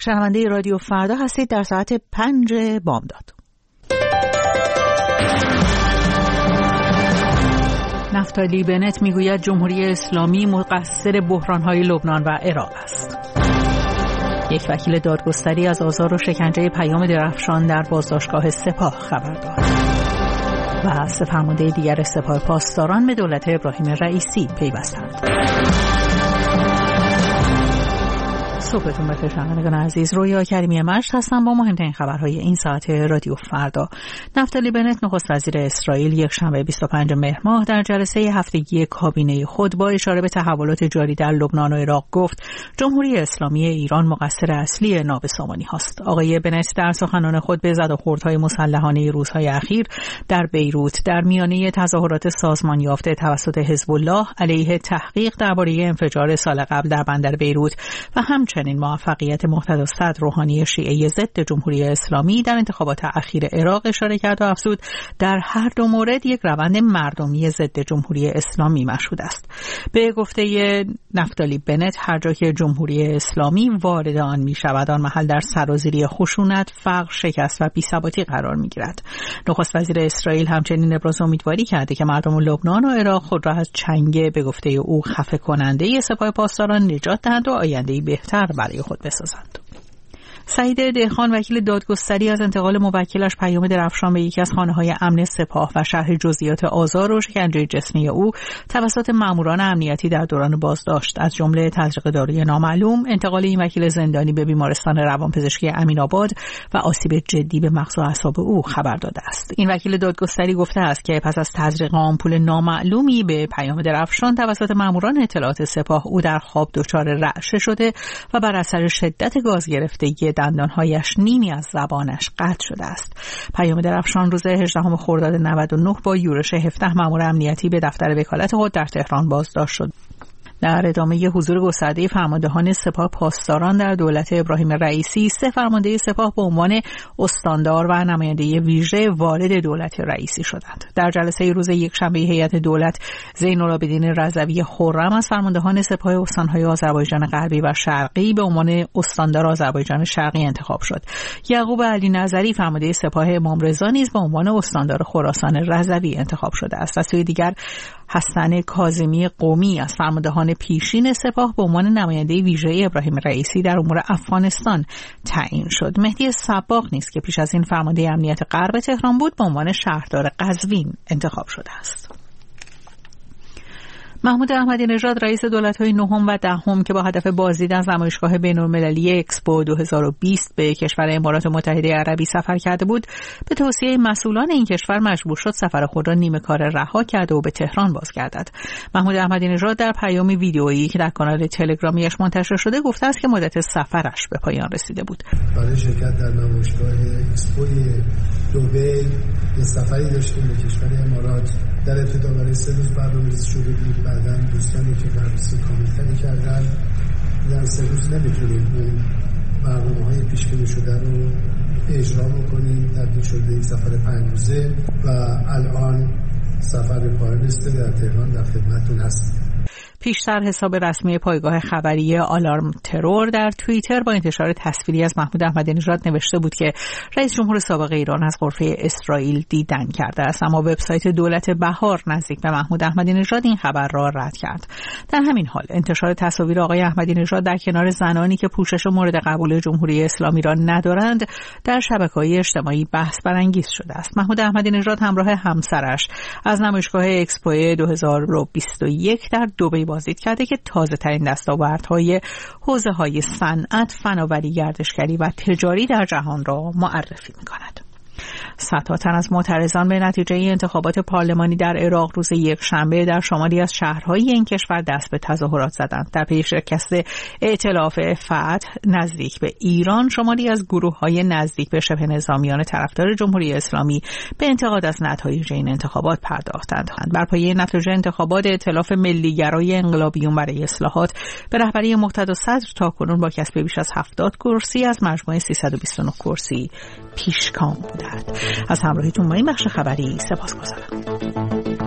شنونده رادیو فردا هستید در ساعت 5 بامداد. نفتالی بنت میگوید جمهوری اسلامی مقصر بحران‌های لبنان و عراق است. یک وکیل دادگستری از آزار و شکنجه پیام درفشان در بازداشتگاه سپاه خبر داد. و سه فرمانده دیگر سپاه پاسداران به دولت ابراهیم رئیسی پیوستند. صبحتون بخیر شنوندگان عزیز، رویا کریمی مشت هستم با مهمترین خبرهای این ساعت رادیو فردا. نفتالی بنت نخست وزیر اسرائیل یک شنبه 25 مهر ماه در جلسه هفتگی کابینه خود با اشاره به تحولات جاری در لبنان و عراق گفت جمهوری اسلامی ایران مقصر اصلی نابسامانی است. آقای بنت در سخنان خود به زد و خوردهای مسلحانه روزهای اخیر در بیروت در میانه تظاهرات سازمان یافته توسط حزب الله علیه تحقیق درباره انفجار سال قبل در بندر بیروت و همچنین موفقیت مقتدی صدر روحانی شیعه ضد جمهوری اسلامی در انتخابات اخیر عراق اشاره کرد و افزود در هر دو مورد یک روند مردمی ضد جمهوری اسلامی مشهود است. به گفته نفتالی بنت هر جا که جمهوری اسلامی وارد آن می‌شود آن محل در سرازیری خشونت، فقر، شکست و بی‌ثباتی قرار می‌گیرد. نخست وزیر اسرائیل همچنین ابراز امیدواری کرده که مردم لبنان و عراق خود را از چنگ به گفته او خفه کننده سپاه پاسداران نجات دهند و آینده‌ای بهتر برای خود بسازند. سعید دهخان وکیل دادگستری از انتقال موکلش پیام درفشان به یکی از خانه‌های امن سپاه و شرح جزئیات آزار و شکنجه جسمی او توسط ماموران امنیتی در دوران بازداشت از جمله تزریق داروی نامعلوم، انتقال این وکیل زندانی به بیمارستان روانپزشکی امین‌آباد و آسیب جدی به مغز و اعصاب او خبر داده است. این وکیل دادگستری گفته است که پس از تزریق آمپول نامعلومی به پیام درفشان توسط ماموران اطلاعات سپاه او در خواب دچار رعشه شده و بر اثر شدت گاز گرفتگی دندانهایش نیمی از زبانش قطع شده است. پیام درفشان روز 18 خرداد 99 با یورش 17 مأمور امنیتی به دفتر وکالت خود در تهران بازداشت شد. در ادامه حضور گسترده فرماندهان سپاه پاسداران در دولت ابراهیم رئیسی، سه فرمانده سپاه به عنوان استاندار و نماینده ویژه وارد دولت رئیسی شدند. در جلسه روز یکشنبه هیئت دولت زین‌العابدین رضوی خرم از فرماندهان سپاه استان‌های آذربایجان غربی و شرقی به عنوان استاندار آذربایجان شرقی انتخاب شد. یعقوب علی نظری فرمانده سپاه امام رضا نیز به عنوان استاندار خراسان رضوی انتخاب شده است. از سوی دیگر حسن کاظمی قومی از فرماندهان پیشین سپاه به عنوان نماینده ویژه ابراهیم رئیسی در امور افغانستان تعیین شد. مهدی صباغ نیز که پیش از این فرمانده امنیت غرب تهران بود به عنوان شهردار قزوین انتخاب شده است. محمود احمدی نژاد رئیس دولت‌های نهم و دهم که با هدف بازدید از نمایشگاه بین‌المللی اکسپو 2020 به کشور امارات متحده عربی سفر کرده بود، به توصیه مسئولان این کشور مجبور شد سفر خود را نیمه کاره رها کرده و به تهران بازگردد. محمود احمدی نژاد در پیامی ویدئویی که در کانال تلگرامیش منتشر شده گفته است که مدت سفرش به پایان رسیده بود. برای شرکت در نمایشگاه اکسپو دبی سفری داشتیم به کشور امارات. در ابتدا برای 3 روز برنامه‌ریزی شده بود، بعداً دوستانی که بررسی کاملتری کردن در 3 روز نمیتونیم اون برنامه‌های پیش بینی شده رو اجرا بکنیم. تبدیل شده به یک سفر 5 روزه و الان سفر به پایان رسیده. در تهران در خدمتتون هستیم. پیشتر حساب رسمی پایگاه خبری آلارم ترور در توییتر با انتشار تصویری از محمود احمدی نژاد نوشته بود که رئیس جمهور سابق ایران از غرفه اسرائیل دیدن کرده است، اما وبسایت دولت بهار نزدیک به محمود احمدی نژاد این خبر را رد کرد. در همین حال انتشار تصاویر آقای احمدی نژاد در کنار زنانی که پوشش مورد قبول جمهوری اسلامی را ندارند در شبکه‌های اجتماعی بحث برانگیز شده است. محمود احمدی نژاد همراه همسرش از نمایشگاه اکسپو 2021 در دبی بازدید کرده که تازه‌ترین دستاوردهای حوزه‌های صنعت، فناوری، گردشگری و تجاری در جهان را معرفی می‌کند. صدها تن از معترضان به نتیجه انتخابات پارلمانی در عراق روز یکشنبه در شمالی از شهرهای این کشور دست به تظاهرات زدند. در پی شکست ائتلاف فتح نزدیک به ایران، شمالی از گروه‌های نزدیک به شبه نظامیان طرفدار جمهوری اسلامی به انتقاد از نتایج این انتخابات پرداختند. بر پایه نتایج انتخابات ائتلاف ملیگرای انقلابیون برای اصلاحات به رهبری مقتدی صدر تاکنون با کسب بیش از 70 کرسی از مجموع 329 کرسی پیشگام بودند. از همراهیتون با این بخش خبری سپاسگزارم.